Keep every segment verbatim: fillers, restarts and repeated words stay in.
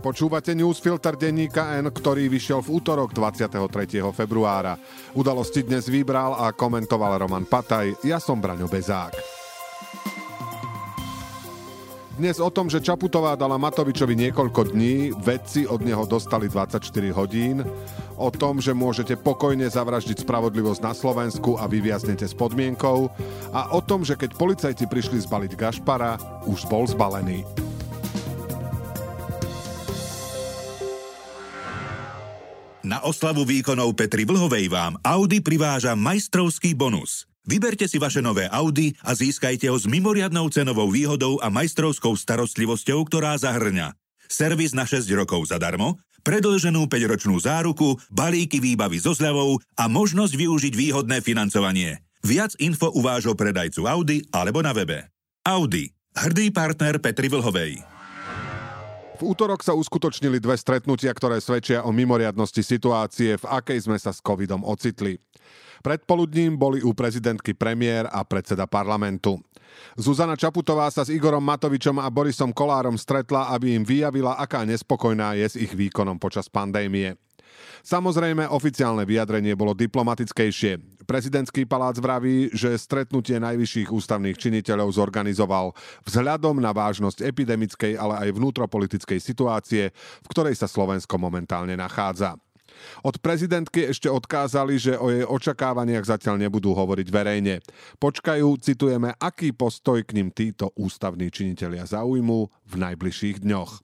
Počúvate newsfilter denníka N, ktorý vyšiel v útorok dvadsiateho tretieho februára. Udalosti dnes vybral a komentoval Roman Pataj, ja som Braňo Bezák. Dnes o tom, že Čaputová dala Matovičovi niekoľko dní, vedci od neho dostali dvadsaťštyri hodín, o tom, že môžete pokojne zavraždiť spravodlivosť na Slovensku a vyviaznete s podmienkou, a o tom, že keď policajti prišli zbaliť Gašpara, už bol zbalený. Na oslavu výkonov Petry Vlhovej vám Audi priváža majstrovský bonus. Vyberte si vaše nové Audi a získajte ho s mimoriadnou cenovou výhodou a majstrovskou starostlivosťou, ktorá zahrňa servis na šesť rokov zadarmo, predĺženú päťročnú záruku, balíky výbavy so zľavou a možnosť využiť výhodné financovanie. Viac info u vášho predajcu Audi alebo na webe. Audi, hrdý partner Petry Vlhovej. V útorok sa uskutočnili dve stretnutia, ktoré svedčia o mimoriadnosti situácie, v akej sme sa s covidom ocitli. Predpoludním boli u prezidentky premiér a predseda parlamentu. Zuzana Čaputová sa s Igorom Matovičom a Borisom Kollárom stretla, aby im vyjavila, aká nespokojná je s ich výkonom počas pandémie. Samozrejme, oficiálne vyjadrenie bolo diplomatickejšie. Prezidentský palác vraví, že stretnutie najvyšších ústavných činiteľov zorganizoval vzhľadom na vážnosť epidemickej, ale aj vnútropolitickej situácie, v ktorej sa Slovensko momentálne nachádza. Od prezidentky ešte odkázali, že o jej očakávaniach zatiaľ nebudú hovoriť verejne. Počkajú, citujeme, aký postoj k nim títo ústavní činitelia zaujmú v najbližších dňoch.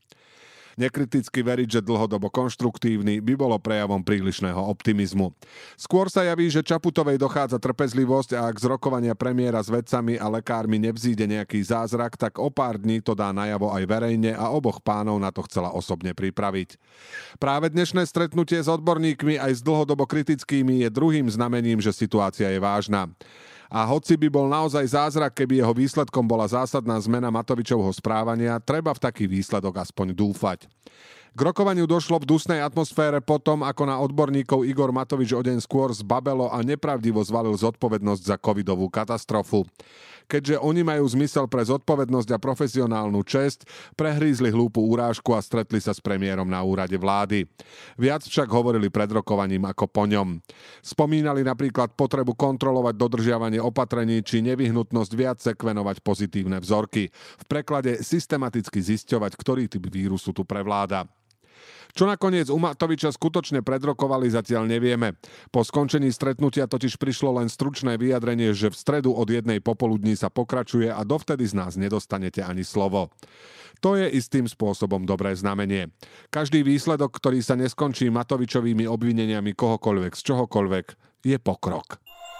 Nekriticky veriť, že dlhodobo konštruktívny, by bolo prejavom prílišného optimizmu. Skôr sa javí, že Čaputovej dochádza trpezlivosť a ak z rokovania premiéra s vedcami a lekármi nevzíde nejaký zázrak, tak o pár dní to dá najavo aj verejne a oboch pánov na to chcela osobne pripraviť. Práve dnešné stretnutie s odborníkmi aj s dlhodobo kritickými je druhým znamením, že situácia je vážna. A hoci by bol naozaj zázrak, keby jeho výsledkom bola zásadná zmena Matovičovho správania, treba v taký výsledok aspoň dúfať. K rokovaniu došlo v dusnej atmosfére potom, ako na odborníkov Igor Matovič o deň skôr zbabelo a nepravdivo zvalil zodpovednosť za covidovú katastrofu. Keďže oni majú zmysel pre zodpovednosť a profesionálnu česť, prehrízli hlúpu urážku a stretli sa s premiérom na úrade vlády. Viac však hovorili pred rokovaním ako po ňom. Spomínali napríklad potrebu kontrolovať dodržiavanie opatrení či nevyhnutnosť viac sekvenovať pozitívne vzorky. V preklade systematicky zisťovať, ktorý typ vírusu tu prevláda. Čo nakoniec u Matoviča skutočne predrokovali, zatiaľ nevieme. Po skončení stretnutia totiž prišlo len stručné vyjadrenie, že v stredu od jednej popoludní sa pokračuje a dovtedy z nás nedostanete ani slovo. To je istým spôsobom dobré znamenie. Každý výsledok, ktorý sa neskončí Matovičovými obvineniami kohokoľvek z čohokoľvek, je pokrok.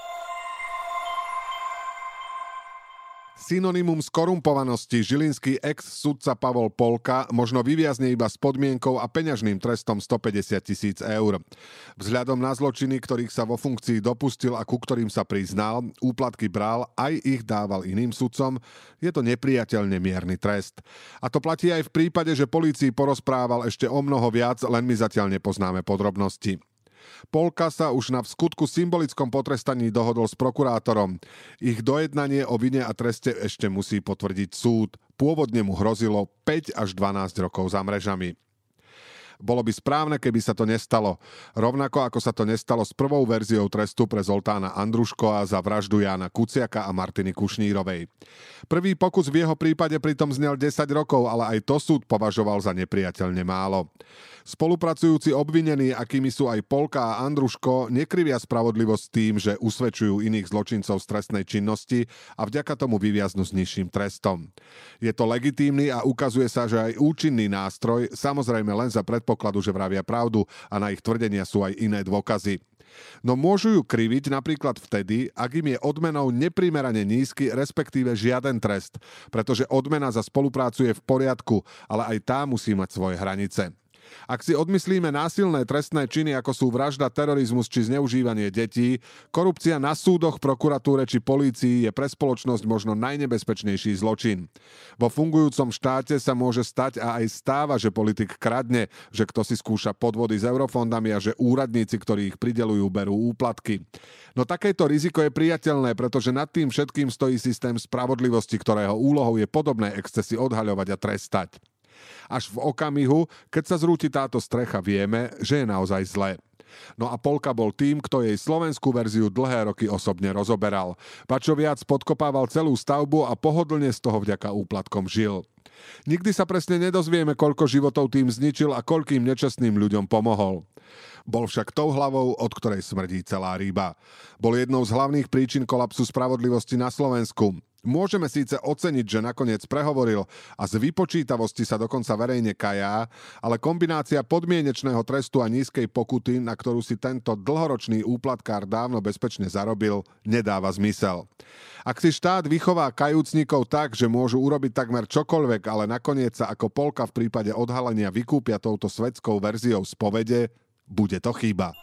Synonymum skorumpovanosti žilinský ex-sudca Pavol Polka možno vyviazne iba s podmienkou a peňažným trestom stopäťdesiat tisíc eur. Vzhľadom na zločiny, ktorých sa vo funkcii dopustil a ku ktorým sa priznal, úplatky bral, aj ich dával iným sudcom, je to nepriateľne mierny trest. A to platí aj v prípade, že polícii porozprával ešte o mnoho viac, len my zatiaľ nepoznáme podrobnosti. Polka sa už na vskutku symbolickom potrestaní dohodol s prokurátorom. Ich dojednanie o vine a treste ešte musí potvrdiť súd. Pôvodne mu hrozilo päť až dvanásť rokov za mrežami. Bolo by správne, keby sa to nestalo. Rovnako ako sa to nestalo s prvou verziou trestu pre Zoltána Andruškova za vraždu Jána Kuciaka a Martiny Kušnírovej. Prvý pokus v jeho prípade pritom znel desať rokov, ale aj to súd považoval za nepriateľne málo. Spolupracujúci obvinení, akými sú aj Polka a Andruško, nekrivia spravodlivosť tým, že usvedčujú iných zločincov z trestnej činnosti a vďaka tomu vyviaznú s nižším trestom. Je to legitímny a ukazuje sa, že aj účinný nástroj, samozrejme len za predpokladu, že vravia pravdu a na ich tvrdenia sú aj iné dôkazy. No môžu ju kriviť napríklad vtedy, ak im je odmenou neprimerane nízky, respektíve žiaden trest, pretože odmena za spoluprácu je v poriadku, ale aj tá musí mať svoje hranice. Ak si odmyslíme násilné trestné činy, ako sú vražda, terorizmus či zneužívanie detí, korupcia na súdoch, prokuratúre či polícii je pre spoločnosť možno najnebezpečnejší zločin. Vo fungujúcom štáte sa môže stať a aj stáva, že politik kradne, že kto si skúša podvody s eurofondami a že úradníci, ktorí ich prideľujú, berú úplatky. No takéto riziko je priateľné, pretože nad tým všetkým stojí systém spravodlivosti, ktorého úlohou je podobné excesy odhaľovať a trestať. Až v okamihu, keď sa zrúti táto strecha, vieme, že je naozaj zlé. No a Polka bol tým, kto jej slovenskú verziu dlhé roky osobne rozoberal. Ba čo viac, podkopával celú stavbu a pohodlne z toho vďaka úplatkom žil. Nikdy sa presne nedozvieme, koľko životov tým zničil a koľkým nečestným ľuďom pomohol. Bol však tou hlavou, od ktorej smrdí celá ryba. Bol jednou z hlavných príčin kolapsu spravodlivosti na Slovensku. Môžeme síce oceniť, že nakoniec prehovoril a z vypočítavosti sa dokonca verejne kajá, ale kombinácia podmienečného trestu a nízkej pokuty, na ktorú si tento dlhoročný úplatkár dávno bezpečne zarobil, nedáva zmysel. Ak si štát vychová kajúcnikov tak, že môžu urobiť takmer čokoľvek, ale nakoniec sa ako Polka v prípade odhalenia vykúpia touto svetskou verziou spovede, bude to chyba.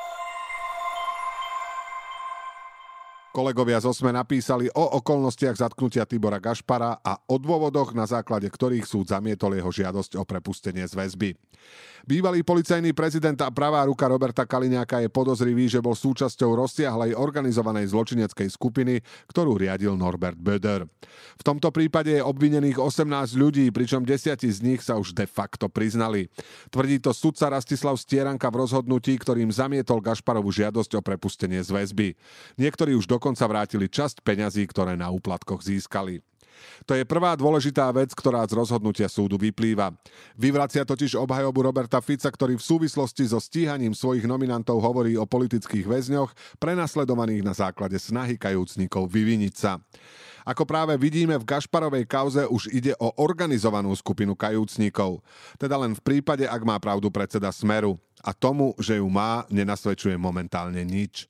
Kolegovia z Osme napísali o okolnostiach zatknutia Tibora Gašpara a o dôvodoch, na základe ktorých súd zamietol jeho žiadosť o prepustenie z väzby. Bývalý policajný prezident a pravá ruka Roberta Kaliňáka je podozrivý, že bol súčasťou rozsiahlej organizovanej zločineckej skupiny, ktorú riadil Norbert Böder. V tomto prípade je obvinených osemnásť ľudí, pričom desiatí z nich sa už de facto priznali. Tvrdí to sudca Rastislav Stieranka v rozhodnutí, ktorým zamietol Gašparovu žiadosť o prepustenie z väzby. Niektorí už dokonca vrátili časť peňazí, ktoré na úplatkoch získali. To je prvá dôležitá vec, ktorá z rozhodnutia súdu vyplýva. Vyvracia totiž obhajobu Roberta Fica, ktorý v súvislosti so stíhaním svojich nominantov hovorí o politických väzňoch, prenasledovaných na základe snahy kajúcnikov vyviniť sa. Ako práve vidíme, v Gašparovej kauze už ide o organizovanú skupinu kajúcnikov. Teda len v prípade, ak má pravdu predseda Smeru. A tomu, že ju má, nenasvedčuje momentálne nič.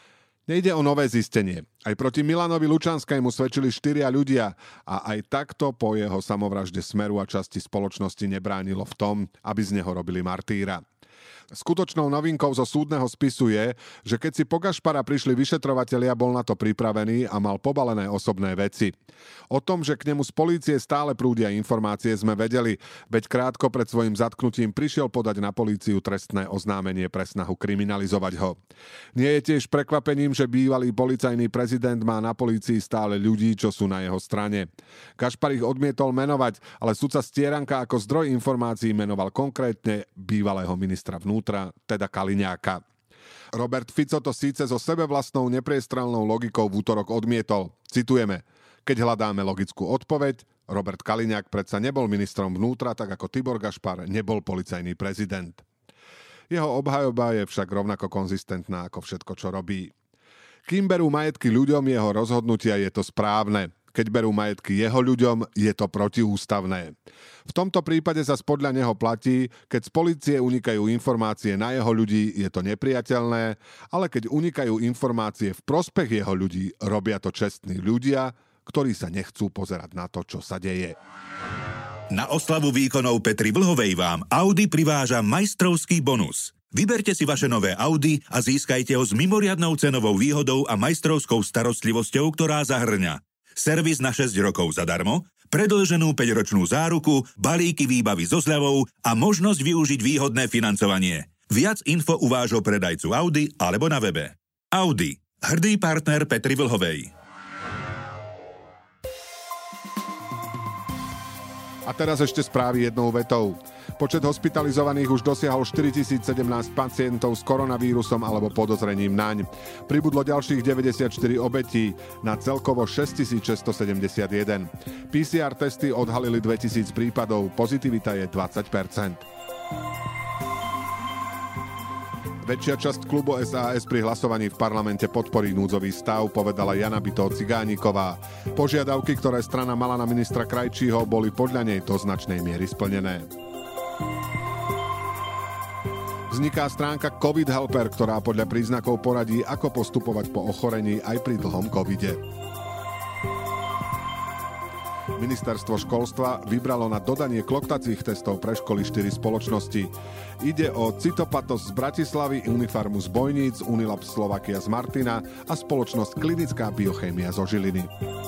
Nejde o nové zistenie. Aj proti Milanovi Lučanskému svedčili štyria ľudia a aj takto po jeho samovražde Smeru a časti spoločnosti nebránilo v tom, aby z neho robili martýra. Skutočnou novinkou zo súdneho spisu je, že keď si po Gašpara prišli vyšetrovatelia, bol na to pripravený a mal pobalené osobné veci. O tom, že k nemu z polície stále prúdia informácie, sme vedeli, veď krátko pred svojim zatknutím prišiel podať na políciu trestné oznámenie pre snahu kriminalizovať ho. Nie je tiež prekvapením, že bývalý policajný prezident má na polícii stále ľudí, čo sú na jeho strane. Gašpar ich odmietol menovať, ale sudca Stieranka ako zdroj informácií menoval konkrétne bývalého ministra vnútra, teda Kaliňáka. Robert Fico to síce so sebevlastnou nepriestrelnou logikou v útorok odmietol. Citujeme: keď hľadáme logickú odpoveď, Robert Kaliňák predsa nebol ministrom vnútra, tak ako Tibor Gašpar nebol policajný prezident. Jeho obhajoba je však rovnako konzistentná ako všetko, čo robí. Kým berú majetky ľuďom jeho rozhodnutia, je to správne. Keď berú majetky jeho ľuďom, je to protiústavné. V tomto prípade sa podľa neho platí, keď z polície unikajú informácie na jeho ľudí, je to nepriateľné, ale keď unikajú informácie v prospech jeho ľudí, robia to čestní ľudia, ktorí sa nechcú pozerať na to, čo sa deje. Na oslavu výkonov Petry Vlhovej vám Audi priváža majstrovský bonus. Vyberte si vaše nové Audi a získajte ho s mimoriadnou cenovou výhodou a majstrovskou starostlivosťou, ktorá zahrňa servis na šesť rokov zadarmo, predĺženú päťročnú záruku, balíky výbavy so zľavou a možnosť využiť výhodné financovanie. Viac info u vášho predajcu Audi alebo na webe. Audi, hrdý partner Petry Vlhovej. A teraz ešte správy jednou vetou. Počet hospitalizovaných už dosiahol štyritisícsedemnásť pacientov s koronavírusom alebo podozrením naň. Pribudlo ďalších deväťdesiatštyri obetí na celkovo šesťtisícšesťstosedemdesiatjeden. pé cé er testy odhalili dvetisíc prípadov, pozitivita je dvadsať percent. Väčšia časť klubu es a es pri hlasovaní v parlamente podporí núdzový stav, povedala Jana Bytó-Cigániková. Požiadavky, ktoré strana mala na ministra Krajčího, boli podľa nej do značnej miery splnené. Vzniká stránka COVID Helper, ktorá podľa príznakov poradí, ako postupovať po ochorení aj pri dlhom covide. Ministerstvo školstva vybralo na dodanie kloktacích testov pre školy štyri spoločnosti. Ide o Cytopatos z Bratislavy, Unifarmu z Bojníc, Unilab Slovakia z Martina a spoločnosť Klinická biochémia zo Žiliny.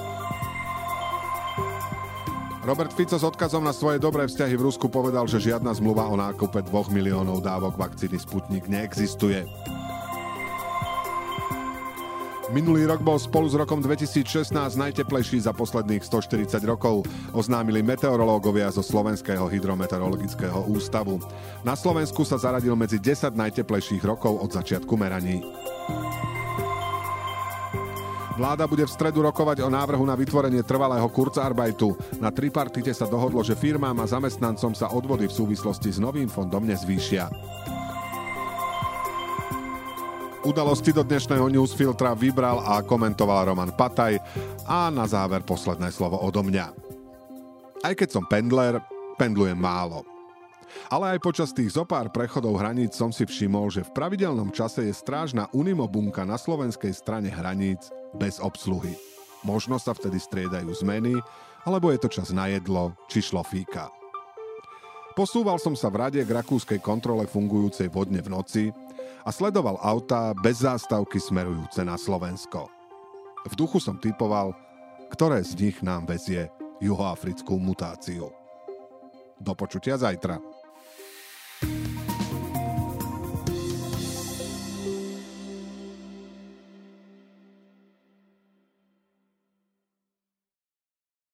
Robert Fico s odkazom na svoje dobré vzťahy v Rusku povedal, že žiadna zmluva o nákupe dvoch miliónov dávok vakcíny Sputnik neexistuje. Minulý rok bol spolu s rokom dvetisícšestnásť najteplejší za posledných stoštyridsať rokov, oznámili meteorológovia zo Slovenského hydrometeorologického ústavu. Na Slovensku sa zaradil medzi desať najteplejších rokov od začiatku meraní. Vláda bude v stredu rokovať o návrhu na vytvorenie trvalého Kurzarbeitu. Na tripartite sa dohodlo, že firmám a zamestnancom sa odvody v súvislosti s novým fondom nezvýšia. Udalosti do dnešného newsfiltra vybral a komentoval Roman Pataj a na záver posledné slovo odo mňa. Aj keď som pendler, pendlujem málo. Ale aj počas tých zopár prechodov hraníc som si všimol, že v pravidelnom čase je strážna unimobunka na slovenskej strane hraníc bez obsluhy. Možno sa vtedy striedajú zmeny, alebo je to čas na jedlo či šlofíka. Posúval som sa v rade k rakúskej kontrole fungujúcej vodne v noci a sledoval autá bez zástavky smerujúce na Slovensko. V duchu som tipoval, ktoré z nich nám vezie juhoafrickú mutáciu. Do počutia zajtra.